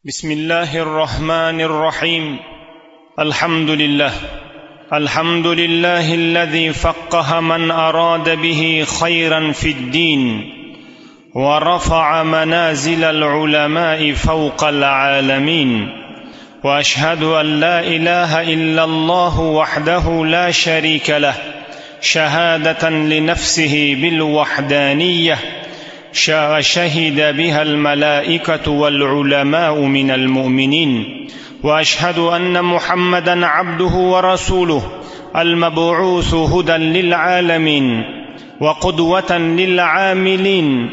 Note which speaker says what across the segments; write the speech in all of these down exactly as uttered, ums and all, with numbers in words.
Speaker 1: بسم الله الرحمن الرحيم. الحمد لله الحمد لله الذي فقه من أراد به خيرا في الدين ورفع منازل العلماء فوق العالمين، وأشهد أن لا إله إلا الله وحده لا شريك له شهادة لنفسه بالوحدانية شهد بها الملائكة والعلماء من المؤمنين، وأشهد أن محمدا عبده ورسوله المبعوث هدى للعالمين وقدوة للعاملين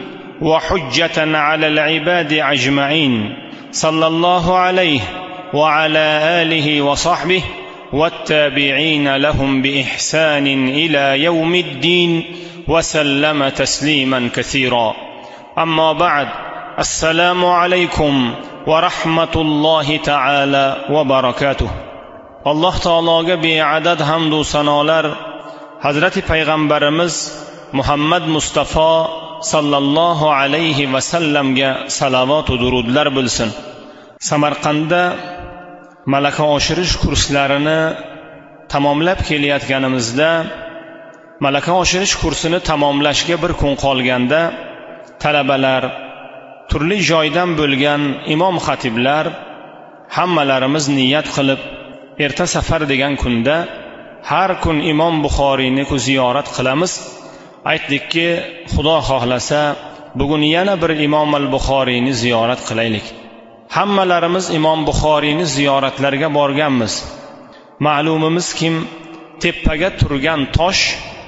Speaker 1: وحجة على العباد أجمعين، صلى الله عليه وعلى آله وصحبه والتابعين لهم بإحسان إلى يوم الدين وسلم تسليما كثيرا. أما بعد، السلام عليكم ورحمة الله تعالى وبركاته. الله تعالى beadad hamd و sanolar Hazrati Payg'ambarimiz Muhammad Mustafa sallallohu alayhi va sallamga salovat va durudlar bo'lsin. Samarqandda malaka oshirish kurslarini tamomlab kelayotganimizda, malaka oshirish kursini tamomlashga bir kun qolganda talabalar, turli joydan bo'lgan imom xatiblar hammalarimiz niyat qilib, erta safar degan kunda har kun imom Buxoriyni ku ziyorat qilamiz. Aytdikki, Xudo xohlasa bugun yana bir imom al-Buxoriyni ziyorat qilaylik. Hammalarimiz imom Buxoriyni ziyoratlarga borganmiz. Ma'lumimiz kim, tepaga turgan tosh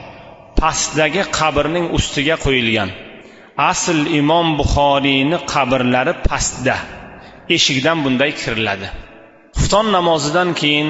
Speaker 1: pastdagi qabrning ustiga qo'yilgan. Asl imom Buxoriyni qabrlari pastda, eshikdan bunday kiriladi. Xufton namozidan keyin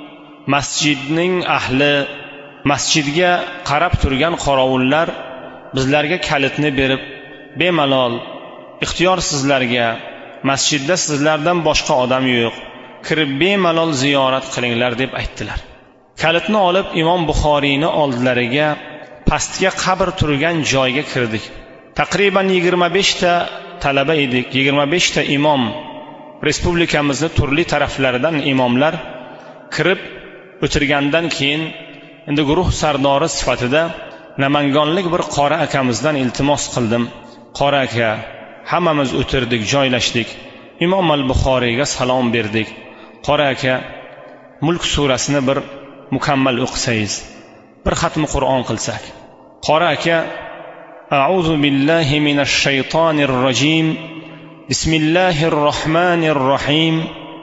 Speaker 1: masjidning ahli, masjidga qarab turgan qorovullar bizlarga kalitni berib, bemalol ixtiyor sizlarga, masjidda sizlardan boshqa odam yo'q, kirib bemalol ziyorat qilinglar deb aytdilar. Kalitni olib imom Buxoriyni oldilariga, pastga qabr turgan joyga kirdik. Taqriban yigirma besh ta talaba edik, yigirma besh ta imom, respublikamizning turli taraflaridan imomlar kirib o'tirgandan keyin endi guruh sardori sifatida namangonlik bir qori akamizdan iltimos qildim. Qori aka, hammamiz o'tirdik, joylashdik. Imom al-Buxoriyga salom berdik. Qori aka, Mulk surasini bir mukammal o'qisangiz, bir xatmi Qur'on qilsak. Qori aka, A'udhu billahi minash shaytonir rajim. Bismillahir rohmanir rohim.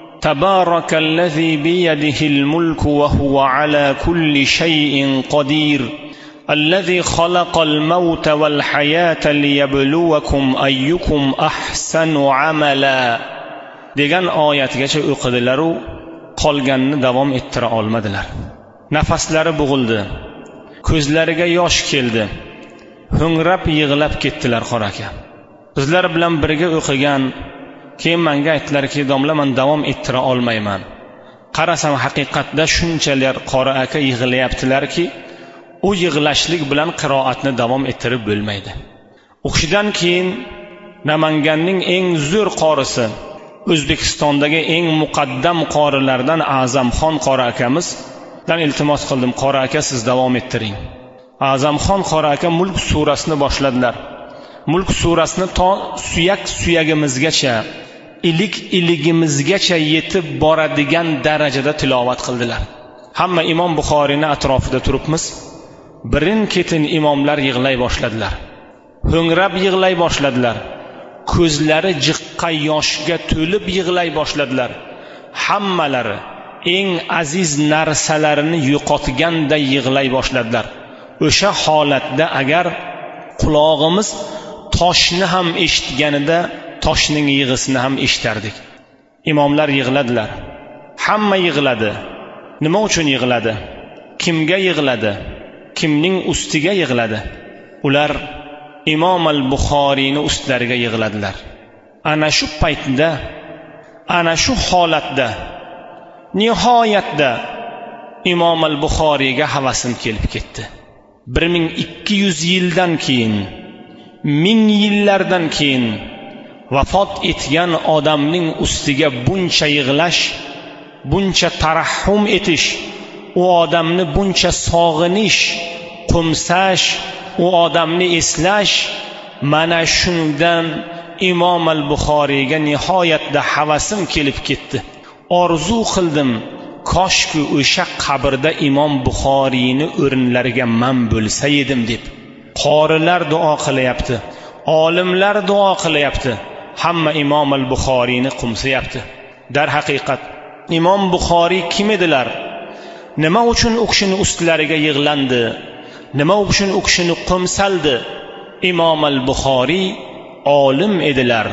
Speaker 1: Tabarakallazi biyadihil mulku wa huwa ala kulli shay'in qadir. Allazi khalaqal mauta wal hayata liyabluwakum ayyukum ahsanu amala degan oyatgacha o'qidilar u qolganini davom ettira olmadilar. Nafaslari bo'g'ildi, ko'zlariga yosh keldi, ho'ngrab yig'lab ketdilar qori aka. Bizlar bilan birga o'qigan, keyin menga aytdilarki, domla, men davom ettira olmayman. Qarasam haqiqatda shunchalar qori aka yig'layaptilarki, u yig'lashlik bilan qiroatni davom ettirib bo'lmaydi. O'qishdan keyin Namanganning eng zo'r qorisi, O'zbekistondagi eng muqaddam qorilardan A'zamxon qori akamizdan iltimos qildim. Qori aka, siz davom ettiring. A'zamxon qori aka Mulk surasini boshladilar. Mulk surasini to suyak suyagimizgacha, ilik iligimizgacha yetib boradigan darajada tilovat qildilar. Hamma imom Buxoriyni atrofida turibmiz. Birin-ketin imomlar yig'lay boshladilar. Ho'ngrab yig'lay boshladilar. Ko'zlari jiqqa yoshga to'lib yig'lay boshladilar. Hammalari eng aziz narsalarini yo'qotganda yig'lay boshladilar. O'sha holatda agar qulog'imiz toshni ham eshitganida toshning yig'isini ham eshitardik. Imomlar yig'ladilar. Hamma yig'ladi. Nima uchun yig'ladi? Kimga yig'ladi? Kimning ustiga yig'ladi? Ular Imom al-Buxoriyni ustlariga yig'ladilar. Ana shu paytda, ana shu holatda nihoyatda Imom al-Buxoriyga havasim kelib ketdi. bir ming ikki yuz yildan keyin, ming yillardan keyin vafot etgan odamning ustiga buncha yig'lash, buncha tarahhum etish, u odamni buncha sog'inish, qo'msash, u odamni eslash, mana shundan Imom al-Buxoriyga nihoyatda havasim kelib ketdi. Orzu qildim, koshki o'sha qabrda Imom Buxoriyni o'rinlariga men bo'lsa edim deb. Qorilar duo qilyapti, olimlar duo qilyapti, hamma Imom al-Buxoriyni qo'msayapti. Dar haqiqat Imom Buxoriy kim edilar? Nima uchun u kishini ustlariga yig'landi? Nima uchun u kishini qo'msaldi? Imom al-Buxoriy olim edilar,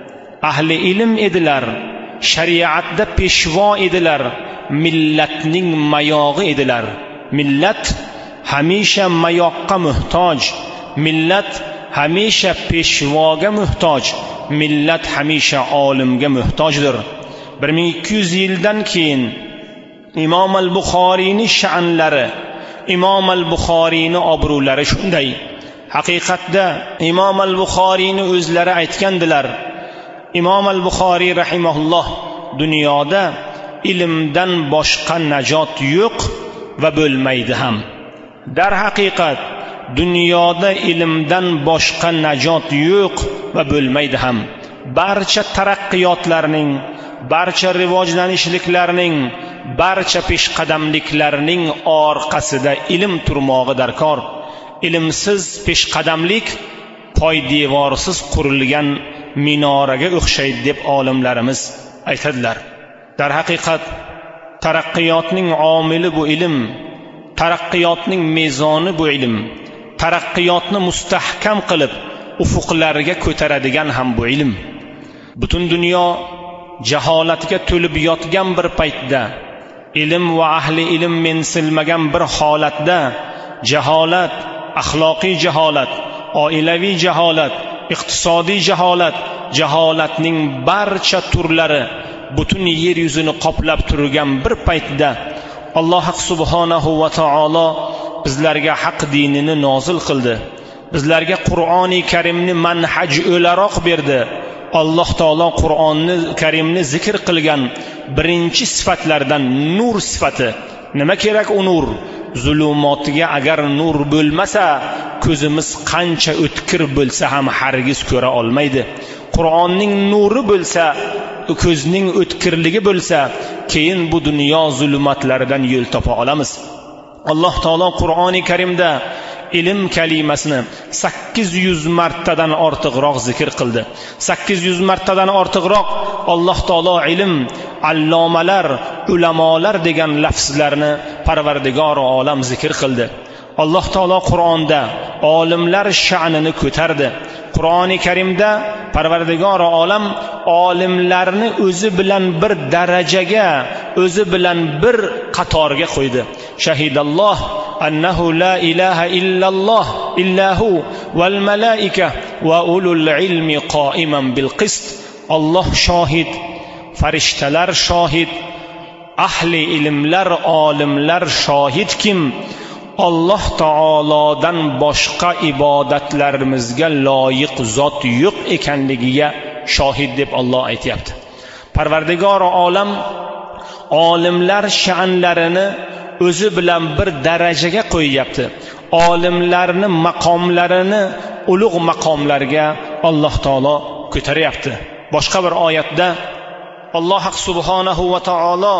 Speaker 1: ahli ilm edilar, shariatda peshvo edilar, millatning mayog'i edilar. Millat hamisha mayoqqa muhtoj, millat hamisha peshvoga muhtoj, millat hamisha olimga muhtojdir. bir ming ikki yuz yildan keyin Imom al-Buxoriyning sha'nlari, Imom al-Buxoriyning obro'lari shunday. Haqiqatda Imom al-Buxoriyni o'zlari aytgandilar. Imom al-Buxoriy rahimahulloh dunyoda ilmdan boshqa najot yo'q va bo'lmaydi ham. Dar haqiqat dunyoda ilmdan boshqa najot yo'q va bo'lmaydi ham. Barcha taraqqiyotlarning, barcha rivojlanishliklarning, barcha peshqadamliklarning orqasida ilm turmog'i darkor. Ilmsiz peshqadamlik poydevorsiz qurilgan minoraga o'xshaydi deb olimlarimiz aytadilar. Dar haqiqat taraqqiyotning omili bu ilm, taraqqiyotning mezoni bu ilm, taraqqiyotni mustahkam qilib ufuqlarga ko'taradigan ham bu ilm. Butun dunyo jaholatga to'lib yotgan bir paytda, ilm va ahli ilm mensilmagan bir holatda, jaholat, axloqiy jaholat, oilaviy jaholat, iqtisodiy jaholat, jaholatning barcha turlari butun yer yuzini qoplab turgan bir paytda Alloh subhanahu va taolo bizlarga haq dinini nozil qildi. Bizlarga Qur'oni Karimni manhaj o'laroq berdi. Alloh taolo Qur'onni Karimni zikr qilgan birinchi sifatlardan nur sifati. Nima kerak u nur? Zulumotiga agar nur bo'lmasa, ko'zimiz qancha o'tkir bo'lsa ham hargiz ko'ra olmaydi. Qur'onning nuri bo'lsa, ko'zning o'tkirligi bo'lsa, keyin bu dunyo zulumatlaridan yo'l topa olamiz. Alloh taolo Qur'oni Karimda ilm kalimasini sakkiz yuz martadan ortiqroq zikr qildi. sakkiz yuz martadan ortiqroq Alloh taolo ilm, allomalar, ulamolar degan lafzlarni Parvardigor olam zikr qildi. Alloh taolo Qur'onda olimlar sha'nini ko'tardi. Qur'oni Karimda Parvardigor olam olimlarni o'zi bilan bir darajaga, o'zi bilan bir qatorga qo'ydi. Shahidalloh annahu la ilaha illalloh illahu val malaika va ulul ilmi qoiman bil qist. Alloh shohid, farishtalar shohid, ahli ilmlar, olimlar shohid kim? Alloh taolodan boshqa ibodatlarimizga loyiq zot yo'q ekanligiga shohid deb Alloh aytayapti. Parvardigor olam olimlar sha'nlarini o'zi bilan bir darajaga qo'yyapti. Olimlarni maqomlarini ulug' maqomlarga Alloh taolo ko'taryapti. Boshqa bir oyatda Alloh subhanahu va taolo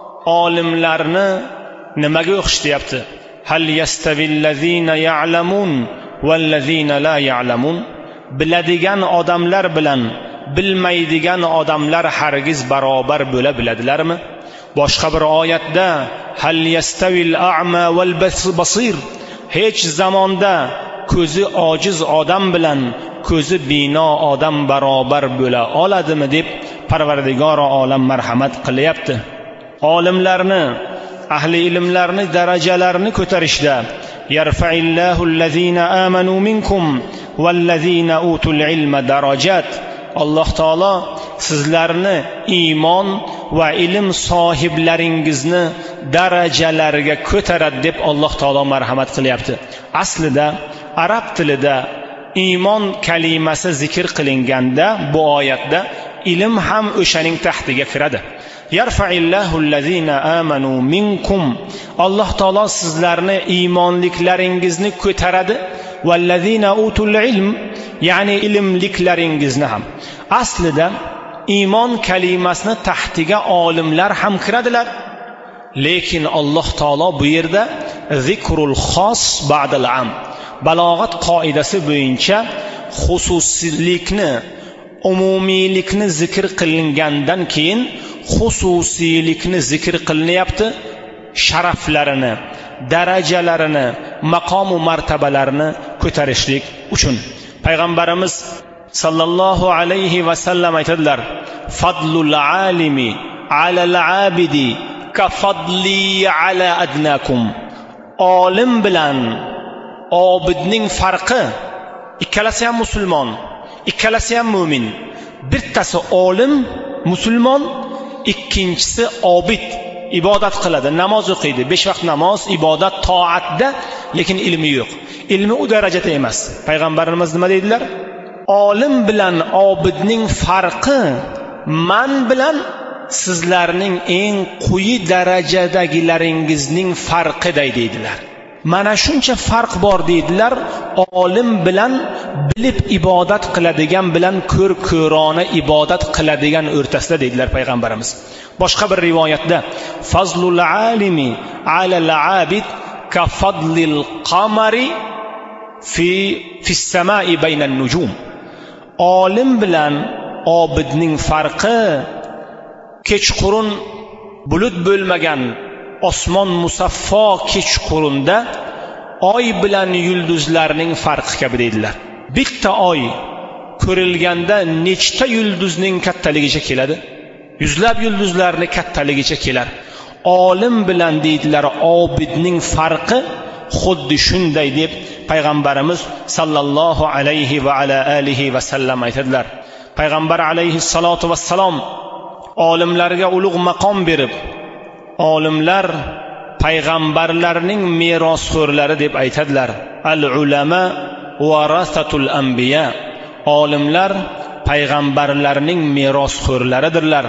Speaker 1: olimlarni nimaga o'xshatyapti? Hal yastavillazina ya'lamun vallazina la ya'lamun. Biladigan odamlar bilan bilmaydigan odamlar hargiz barobar bo'la biladilarmi? Boshqa bir oyatda hal yastavil a'ma val basir. Hech zamonda ko'zi ojiz odam bilan ko'zi bino odam barobar bo'la oladimi deb Parvardigor olam marhamat qilyapti. Olimlarni, ahli ilmlarni darajalarini ko'tarishda yarfa'illahu allazina amanu minkum vallazina utul ilma darajat. Alloh taolo sizlarni iymon va ilm sohiblaringizni darajalarga ko'taradi deb Alloh taolo marhamat qilyapti. Aslida arab tilida iymon kalimasi zikr qilinganda bu oyatda ilm ham o'shaning tahtiga kiradi. Yarfa'illahu allazina amanu minkum, Alloh taolo sizlarni iymonliklaringizni ko'taradi, vallazina utul ilm, ya'ni ilmliklaringizni ham. Aslida iymon kalimasini tahtiga olimlar ham kiradilar, lekin Alloh taolo bu yerda zikrul xos ba'dal am, balog'at qoidasi bo'yicha xususiylikni, umumiylikni zikr qilingandan keyin xususiylikni zikr qilinyapti, sharaflarini, darajalarini, maqom va martabalarini ko'tarishlik uchun. Payg'ambarimiz sallallohu alayhi va sallam aytadilar: "Fadlul alimi alal abidi ka fadli ala adnakum." Olim bilan obidning farqi, ikkalasi ham musulmon, ikkalasi ham mu'min. Bittasi olim, musulmon, ikkinchisi obid, ibodat qiladi, namoz o'qiydi, besh vaqt namoz, ibodat, toatda, lekin ilmi yo'q. Ilmi u darajada emas. Payg'ambarimiz nima deydilar? Olim bilan obidning farqi man bilan sizlarning eng quyi darajadagilaringizning farqiday deydilar. Mana shuncha farq bor deydilar. Olim bilan bilib ibodat qiladigan bilan ko'r-ko'rona ibodat qiladigan o'rtasida deydilar payg'ambarimiz. Boshqa bir rivoyatda fazlul alimi alal abid ka fadlil qamari fi fis samai baynan nujum. Olim bilan obidning farqi kechqurun bulut bo'lmagan osmon musaffo kechqurunda oy bilan yulduzlarning farqi kabi deydilar. Bitta oy ko'rilganda nechta yulduzning kattaligicha keladi? Yuzlab yulduzlarning kattaligicha kelar. Olim bilan deydilar obidning farqi xuddi shunday deb payg'ambarimiz sallallohu alayhi va ala alihi va sallam aytadilar. Payg'ambar alayhi salatu vassalom olimlarga ulug' maqom berib, olimlar payg'ambarlarning merosxo'rlari deb aytadilar. Al ulama warasatul anbiya, olimlar payg'ambarlarning merosxo'rlaridirlar.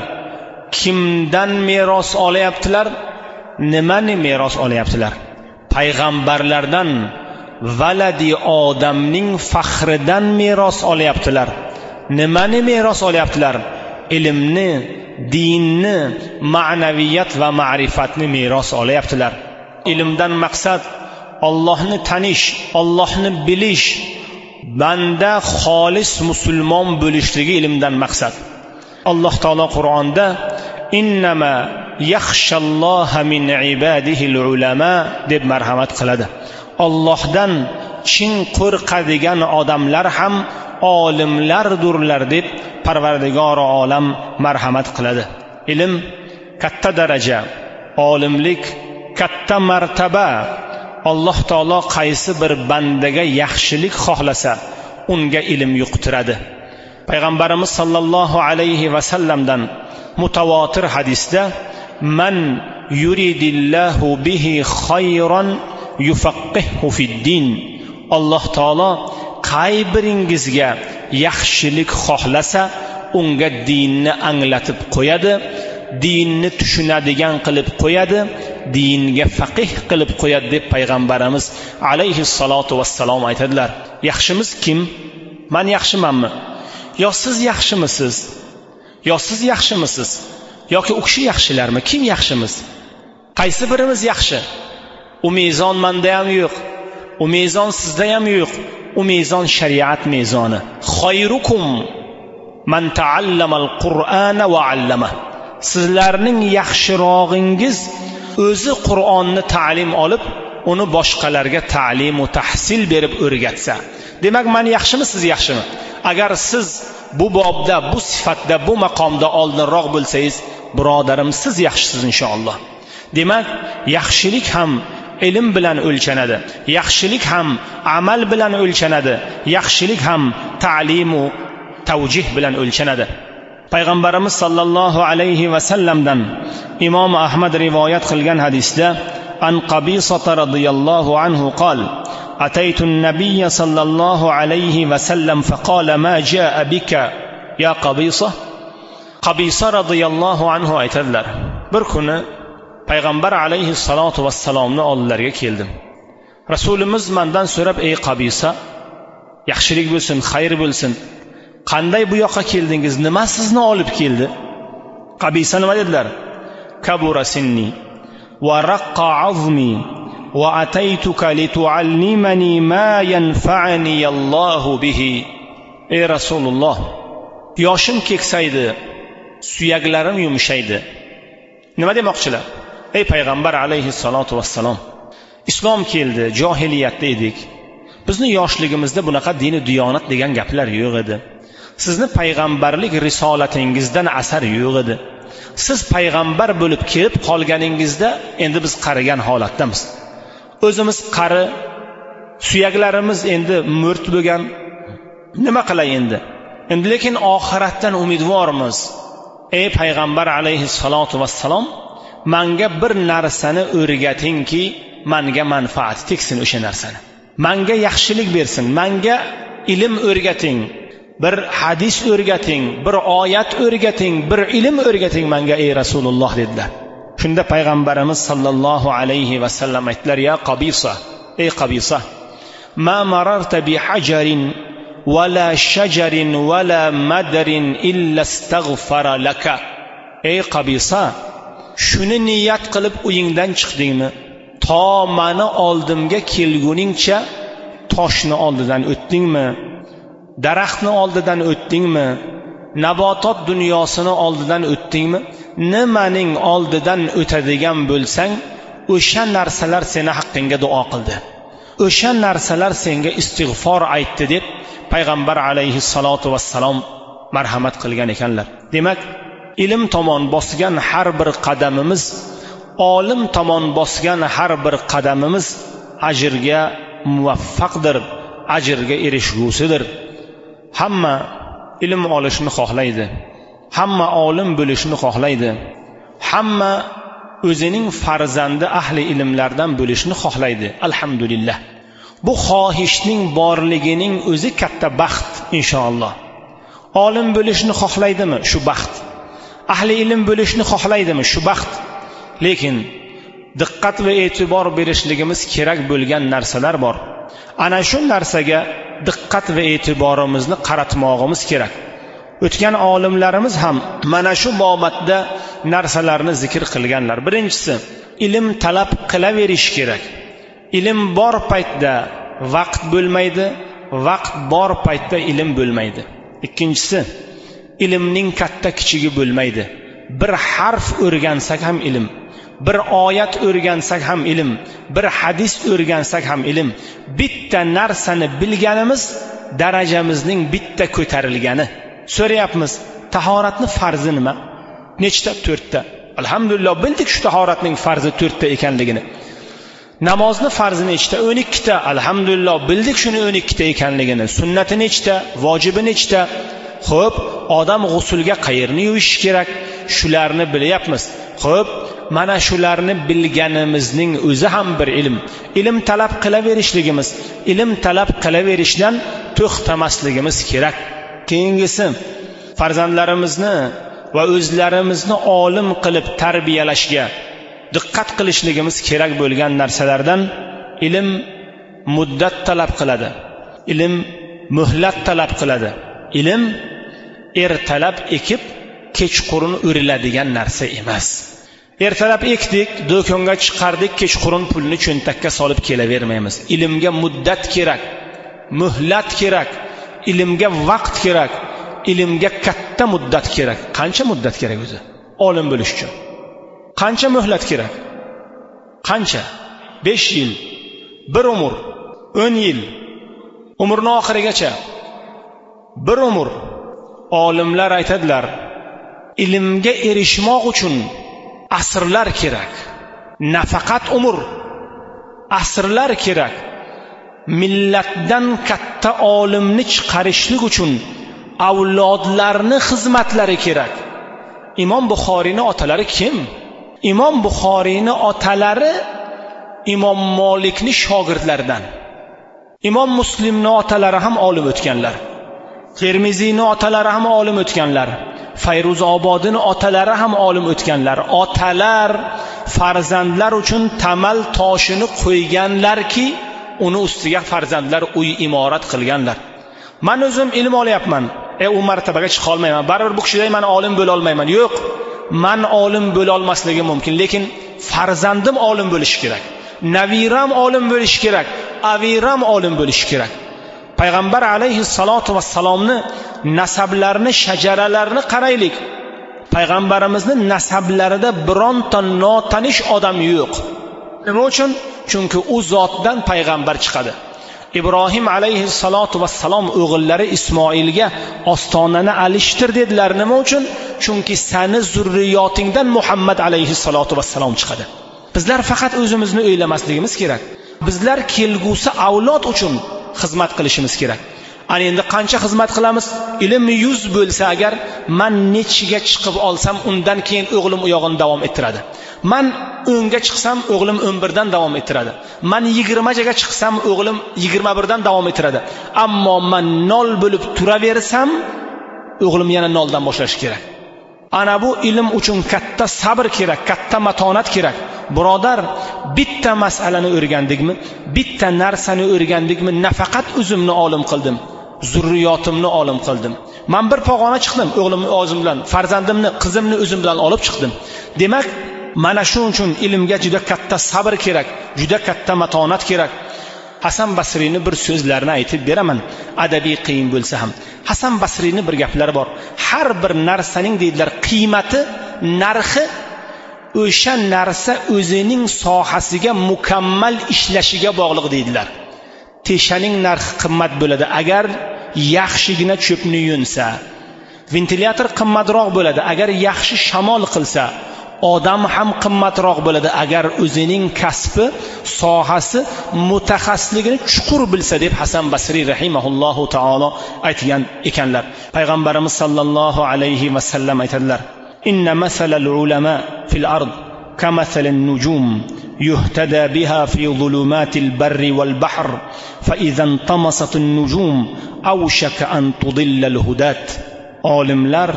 Speaker 1: Kimdan meros olyaptilar? Nimani meros olyaptilar? Payg'ambarlardan, valadi odamning faxridan meros olyaptilar. Nimani meros olyaptilar? Ilmni, dinni, ma'naviyat va ma'rifatni meros olyaptilar. Ilmdan maqsad Allohni tanish, Allohni bilish, banda xolis musulmon bo'lishligi ilmdan maqsad. Alloh taolo Qur'onda innama yaxshalloha min ibadihil ulama deb marhamat qiladi. Allohdan chin qo'rqadigan odamlar ham olimlardurlar deb Parvardigor olam marhamat qiladi. Ilm katta daraja, olimlik katta martaba. Alloh taolo qaysi bir bandaga yaxshilik xohlasa, unga ilm yuqtiradi. Payg'ambarimiz sallallohu alayhi va sallamdan mutawatir hadisda man yuridillahu bihi khayran yufaqqihhu fid-din. Alloh taolo qay biringizga yaxshilik xohlasa, unga dinni anglatib qo'yadi, dinni tushunadigan qilib qo'yadi, dinga faqih qilib qo'yadi deb payg'ambarimiz alayhi salatu vassalom aytadilar. Yaxshimiz kim? Men yaxshimanmi? Yo siz yaxshimisiz? Yo siz yaxshimisiz? Yoki u kishi yaxshilarmi? Kim yaxshimiz? Qaysi birimiz yaxshi? U mezon menda ham yo'q. U mezon sizda ham yo'q. U mezon shariat mezoni. Xayrukum man ta'allama al-Qur'ana va 'allama. Sizlarning yaxshirog'ingiz o'zi Qur'onni ta'lim olib, uni boshqalarga ta'lim va tahsil berib o'rgatsa. Demak, men yaxshimi, siz yaxshimi? Agar siz bu bobda, bu sifatda, bu maqomda oldinroq bo'lsangiz, birodarim, siz yaxshisiz inshaalloh. Demak, yaxshilik ham ilm bilan o'lchanadi. Yaxshilik ham amal bilan o'lchanadi. Yaxshilik ham ta'lim va tavjih bilan o'lchanadi. Payg'ambarimiz sallallohu alayhi va sallamdan Imom Ahmad rivoyat qilgan hadisda an Qabisa radhiyallohu anhu qol أتيت النبي صلى الله عليه وسلم فقال ما جاء بك يا قبيصة. Qabisa radhiyallohu anhu aytadilar, bir kuni payg'ambar alayhissalatu vassalomni oldilariga keldim. Rasulimiz mendan so'rab, ey Qabisa, yaxshilik bo'lsin, xayr bo'lsin, qanday bu yoqqa keldingiz, nima sizni olib keldi? Qabisa nima dedilar? Kabura sinni va raqqa azmi va ataytuka lituallimani ma yanfa'ani Allahu bihi. Ey Rasululloh, yoshim keksaydi, suyaklarim yumshaydi. Nima demoqchilar? Ey payg'ambar alayhissalatu vassalom, islom keldi, johiliyatda edik. Bizni yoshligimizda bunaqa dini diyonat degan gaplar yo'q edi. Sizni payg'ambarlik risolatingizdan asar yo'q edi. Siz payg'ambar bo'lib kelib qolganingizda endi biz qarigan holatdamiz. O'zimiz qari, suyaklarimiz endi mo'rt bo'lgan. Nima qilay endi? Endi lekin oxiratdan umidvormiz. Ey payg'ambar alayhissalatu vassalom, menga bir narsani o'rgatingki, menga manfaat tegsin o'sha narsani. Menga yaxshilik bersin, menga ilm o'rgating, bir hadis o'rgating, bir oyat o'rgating, bir ilm o'rgating menga ey Rasululloh dedilar. Shunda payg'ambarimiz sallallohu alayhi vasallam aytdilar, ya Qabisa, ey Qabisa, ma mararta bi hajarin wala shajarin wala madarin illa astaghfara laka. Ey Qabisa, shuni niyat qilib uyingdan chiqdingmi? To meni oldimga kelguningcha toshni oldidan o'tdingmi? Daraxtni oldidan o'tdingmi? Nabotot dunyosini oldidan o'tdingmi? Nimaning oldidan o'tadigan bo'lsang, o'sha narsalar seni haqqingga duo qildi. O'sha narsalar senga istig'for aytdi deb payg'ambar alayhissalatu vassalom marhamat qilgan ekanlar. Demak, ilm tomon bosgan har bir qadamimiz, olim tomon bosgan har bir qadamimiz ajrga muvaffaqdir, ajrga erishgusidir. Hamma ilm olishni xohlaydi. Hamma olim bo'lishni xohlaydi. Hamma o'zining farzandi ahli ilmlardan bo'lishni xohlaydi. Alhamdulillah. Bu xohishning borligining o'zi katta baxt inshaalloh. Olim bo'lishni xohlaydimi? Shu baxt. Ahli ilm bo'lishni xohlaydimi? Shu baxt. Lekin diqqat va e'tibor berishligimiz kerak bo'lgan narsalar bor. Ana shu narsaga diqqat va e'tiborimizni qaratmog'imiz kerak. O'tgan olimlarimiz ham mana shu bobatda narsalarni zikr qilganlar. Birinchisi, ilm talab qilaverish kerak. Ilm bor paytda vaqt bo'lmaydi, vaqt bor paytda ilm bo'lmaydi. Ikkinchisi, ilmning katta kichigi bo'lmaydi. Bir harf o'rgansak ham ilm, bir oyat o'rgansak ham ilm, bir hadis o'rgansak ham ilm. Bitta narsani bilganimiz darajamizning bitta ko'tarilgani. So'rayapmiz, tahoratni farzi nima? Nechta? to'rtta. Alhamdulillah, bildik shu tahoratning farzi to'rtta ekanligini. Namozni farzi nechta? o'n ikkita. Alhamdulillah, bildik shuni o'n ikkita ekanligini. Sunnati nechta? Vojibi nechta? Xo'p, odam g'usulga qayerni yuvish kerak? Shularni bilyapmiz. Xo'p, mana shularni bilganimizning o'zi ham bir ilm. Ilm talab qilaverishligimiz, ilm talab qilaverishdan to'xtamasligimiz kerak. Keyingisi, farzandlarimizni va o'zlarimizni olim qilib tarbiyalashga diqqat qilishligimiz kerak bo'lgan narsalardan ilm muddat talab qiladi. Ilm muhlat talab qiladi. Ilm ertalab ekib kechqurun o'riladigan narsa emas. Ertalab ekdik, do'konga chiqardik, kechqurun pulni cho'ntakka solib kelavermaymiz. Ilmga muddat kerak, muhlat kerak, ilmga vaqt kerak, ilmga katta muddat kerak. Qancha muddat kerak o'zi olim bo'lish uchun? Qancha muhlat kerak? Qancha? besh yil, bir umr, o'n yil, umrning oxirigacha bir umr. Olimlar aytadilar, ilmga erishmoq uchun asrlar kerak. Nafaqat umr, asrlar kerak. Millatdan katta olimni chiqarishlik uchun avlodlarni xizmatlari kerak. Imom Buxoriyning otalari kim? Imom Buxoriyning otalari Imom Malikning shogirdlaridan. Imom Muslimning otalari ham olim o'tganlar. Termiziyning otalari ham olim o'tganlar. Fayruzobodning otalari ham olim o'tganlar. Otalar farzandlar uchun tamal toshini qo'yganlarki, uni ustiga farzandlar uy imorat qilganlar. Men o'zim ilm olyapman. E u martabaga chiqa olmayman. Baribir bu kishiday men olim bo'la olmayman. Yo'q. Men olim bo'la olmasligim mumkin, lekin farzandim olim bo'lishi kerak. Naviram olim bo'lishi kerak. Aviram olim bo'lishi kerak. Payg'ambar alayhissalatu vassalomni nasablarini, shajaralarini qaraylik. Payg'ambarimizning nasablarida bironta notanish odam yo'q. Nima uchun? Chunki u zotdan payg'ambar chiqadi. Ibrohim alayhissalatu vassalom o'g'illari Ismoilga ostonani alishtir dedilar. Nima uchun? Chunki seni zurriyotingdan Muhammad alayhissalatu vassalom chiqadi. Bizlar faqat o'zimizni o'ylamasligimiz kerak. Bizlar kelgusi avlod uchun xizmat qilishimiz kerak. Ana endi qancha xizmat qilamiz? Ilm yuz bo'lsa agar, men nechiga chiqib olsam, undan keyin o'g'lim u yog'ini davom ettiradi. Men o'nga chiqsam, o'g'lim o'n birdan davom ettiradi. Men yigirma jaga chiqsam, o'g'lim yigirma birdan davom ettiradi. Ammo men nol bo'lib turaversam, o'g'lim yana noldan boshlashi kerak. Ana bu ilm uchun katta sabr kerak, katta matonat kerak. Birodar, bitta masalani o'rgandikmi, bitta narsani o'rgandikmi, nafaqat o'zimni olim qildim, zurriyotimni olim qildim. Men bir pog'ona chiqdim, o'g'limni o'zim bilan, farzandimni, qizimni o'zim bilan olib chiqdim. Demak, mana shuning uchun ilmga juda katta sabr kerak, juda katta matonat kerak. Hasan Basriyning bir so'zlarini aytib beraman, adabiy qiyin bo'lsa ham. Hasan Basriyning bir gaplari bor. Har bir narsaning deydilar, qiymati, narxi o'sha narsa o'zining sohasiga mukammal ishlashiga bog'liq deydilar. Teshaning narxi qimmat bo'ladi agar yaxshigina cho'pni yunsa. Ventilyator qimmatroq bo'ladi agar yaxshi shamol qilsa. Odam ham qimmatroq bo'ladi agar o'zining kasbi, sohasi, mutaxassisligini chuqur bilsa deb Hasan Basriy rahimahullohu taolo aytgan ekanlar. Payg'ambarimiz sallallohu alayhi va sallam aytadilar: "Inna masalal ulama fil ard kamasalin nujum yuhtada biha fi zulumatil barri wal bahr fa idhan tamasatun nujum awshaka an tudilla al hudat." Olimlar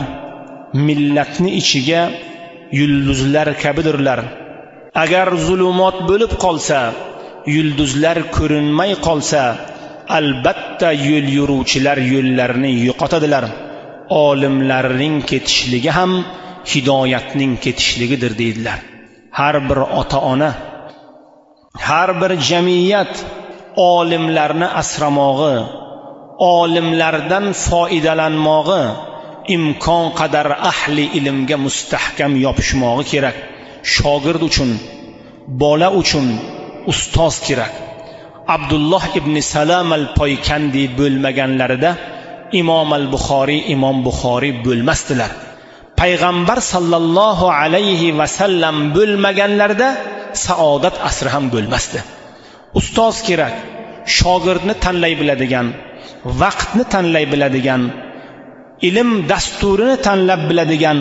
Speaker 1: millatni ichiga yulduzlar kabidirlar. Agar zulumot bo'lib qolsa, yulduzlar ko'rinmay qolsa, albatta yo'l yuruvchilar yo'llarini yo'qotadilar. Olimlarning ketishligi ham hidoyatning ketishligidir deydilar. Har bir ota-ona, har bir jamiyat olimlarni asramog'i, olimlardan foydalanmog'i, imkon qadar ahli ilmga mustahkam yopishmog'i kerak. Shogird uchun, bola uchun ustoz kerak. Abdulloh ibn Salam al-Poykandi bo'lmaganlarida Imom al-Buxoriy, Imom Buxoriy bo'lmasdilar. Payg'ambar sallallohu alayhi va sallam bo'lmaganlarida saodat asri ham bo'lmasdi. Ustoz kerak, shogirdni tanlay biladigan, vaqtni tanlay biladigan, ilm dasturini tanlab biladigan,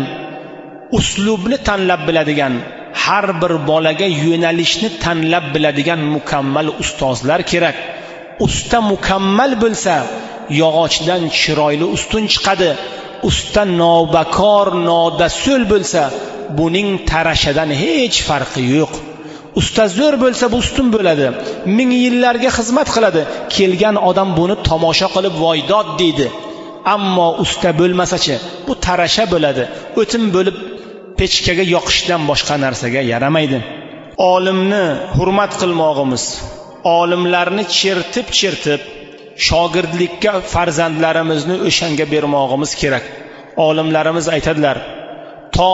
Speaker 1: uslubni tanlab biladigan, har bir bolaga yo'nalishni tanlab biladigan mukammal ustozlar kerak. Usta mukammal bo'lsa, yog'ochdan chiroyli ustun chiqadi. Usta nobakor, nodasul bo'lsa, buning tarashadan hech farqi yo'q. Usta zo'r bo'lsa, bu ustun bo'ladi. Ming yillarga xizmat qiladi. Kelgan odam buni tomosha qilib voydod deydi. Ammo usta bo'lmasa-chi, bu tarasha bo'ladi. O'tin bo'lib pechkaga yoqishdan boshqa narsaga yaramaydi. Olimni hurmat qilmog'imiz, olimlarni chertib-chertib shogirdlikka farzandlarimizni o'shanga bermog'imiz kerak. Olimlarimiz aytadilar: "To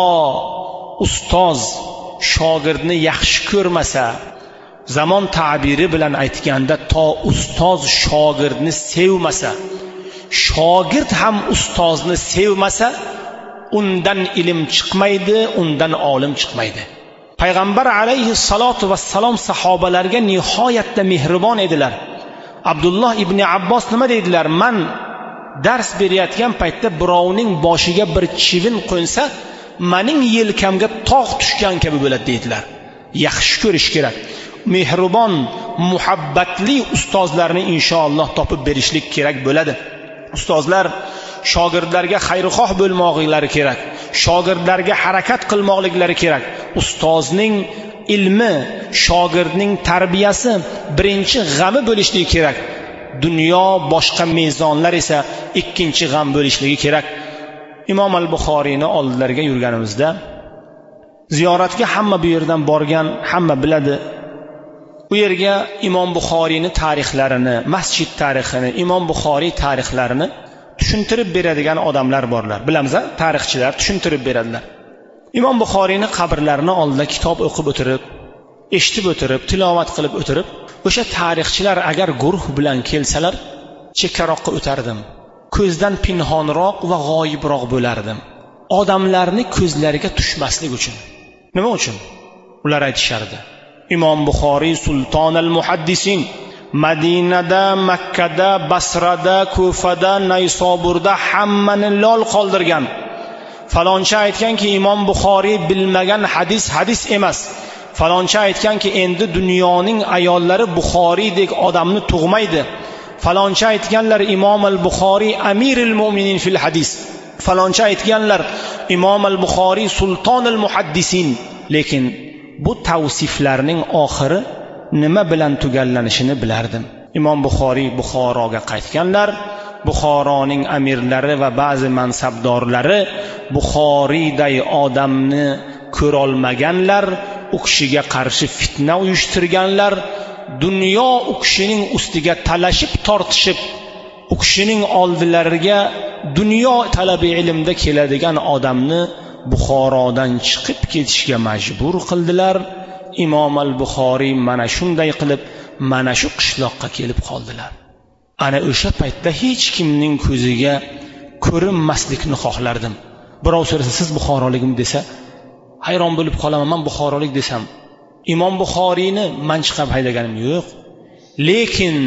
Speaker 1: ustoz shogirdni yaxshi ko'rmasa, zamon ta'biri bilan aytganda, to ustoz shogirdni sevmasa, shogird ham ustozni sevmasa, undan ilm chiqmaydi, undan olim chiqmaydi." Payg'ambar alayhissalatu vassalom sahobalarga nihoyatda mehribon edilar. Abdulloh ibn Abbos nima deydilar? "Men dars berayotgan paytda birovning boshiga bir chivin qo'nsa, mening yelkamga tog' tushgan kabi bo'ladi" deydilar. Yaxshi ko'rish kerak. mehribon, muhabbatli ustozlarni inshaalloh topib berishlik kerak bo'ladi. Ustozlar shogirdlarga xayrixoh bo'lmoqlari kerak, shogirdlarga harakat qilmoqliklari kerak. Ustozning ilmi, shogirdning tarbiyasi birinchi g'ami bo'lishligi kerak. Dunyo boshqa mezonlar esa ikkinchi g'am bo'lishligi kerak. Imom al-Buxoriyni oldilariga yurganimizda ziyoratga hamma bu yerdan borgan, hamma biladi. Bu yerga Imom Buxoriyni tarixlarini, masjid tarixini, Imom Buxoriy tarixlarini tushuntirib beradigan odamlar borlar. Bilamiz-a, tarixchilar tushuntirib beradilar. Imom Buxoriyni qabrlarini oldida kitob o'qib o'tirib, eshitib o'tirib, tilovat qilib o'tirib, o'sha tarixchilar agar guruh bilan kelsalar, chekkaroqqa o'tardim. Ko'zdan pinhonroq va g'oyibroq bo'lardim. Odamlarni ko'zlariga tushmaslik uchun. Nima uchun? Ular aytishardi: Imom Buxoriy sulton al-muhaddisin, Madinada, Makkada, Basrada, Kufada, Naysoburda hammani lol qoldirgan. Faloncha aytganki, Imom Buxoriy bilmagan hadis hadis emas. Faloncha aytganki, endi dunyoning ayollari Buxoriydek odamni tug'maydi. Faloncha aytganlar Imom al-Buxoriy amirul mu'minin fil hadis. Faloncha aytganlar Imom al-Buxoriy sulton al-muhaddisin. Lekin bu tavsiflarning oxiri nima bilan tugallanishini bilardim. Imom Buxoriy Buxoroga qaytganlar. Buxoroning amirlari va ba'zi mansabdorlari Buxoriyday odamni ko'rolmaganlar, u kishiga qarshi fitna uyushtirganlar. Dunyo u kishining ustiga talashib tortishib, u kishining oldilariga dunyo talabi ilmda keladigan odamni Buxorodan chiqib ketishga majbur qildilar. Imom al-Buxoriy mana shunday qilib mana shu qishloqqa kelib qoldilar. Ana o'sha paytda hech kimning ko'ziga ko'rinmaslikni xohlardim. Birov so'rasa, siz Buxorolikmi desa, hayron bo'lib qolaman. Men Buxorolik desam, Imom Buxoriyni men chiqib haydaganim yo'q. Lekin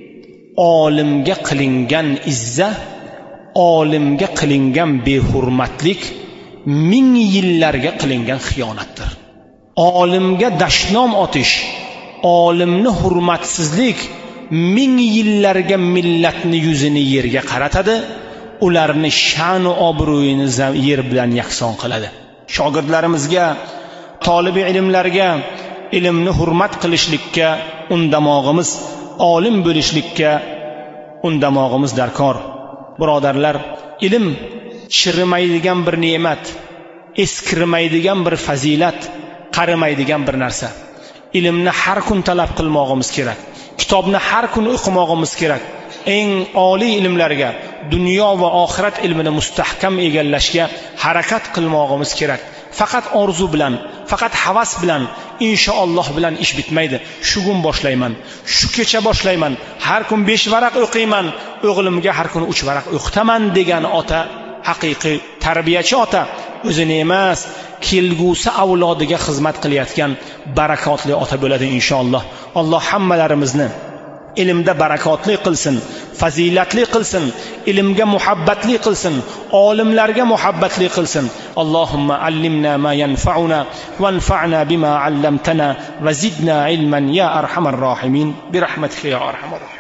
Speaker 1: olimga qilingan izza, olimga qilingan behurmatlik ming yillarga qilingan xiyonatdir. Olimga dashnom otish, olimni hurmatsizlik ming yillarga millatni yuzini yerga qaratadi, ularni sha'nu obro'yini yer bilan yakson qiladi. Shogirdlarimizga, tolibi ilmlarga ilmni hurmat qilishlikka undamog'imiz, olim bo'lishlikka undamog'imiz darkor. Birodarlar, ilm chirimaydigan bir ne'mat, eskirmaydigan bir fazilat, qarimaydigan bir narsa. Ilmni har kun talab qilmog'imiz kerak. Kitobni har kun o'qimog'imiz kerak. Eng oliy ilmlarga, dunyo va oxirat ilmini mustahkam egallashga harakat qilmog'imiz kerak. Faqat orzu bilan, faqat havas bilan, inshaalloh bilan ish bitmaydi. Shu kun boshlayman, shu kecha boshlayman, har kun besh varaq o'qiyman, o'g'limga har kun uch varaq o'qitaman degan ota, haqiqiy tarbiyachi ota o'zini emas, kelgusi avlodiga xizmat qilayotgan barakotli ota bo'ladi inshaalloh. Alloh hammalarimizni ilmda barakotli qilsin, fazilatli qilsin, ilmga muhabbatli qilsin, olimlarga muhabbatli qilsin. Allohumma allimna ma yanfa'una wanfa'na bima 'allamtana wa zidna ilman ya arhamar rohimin bi rahmatika ya arhamar rohimin.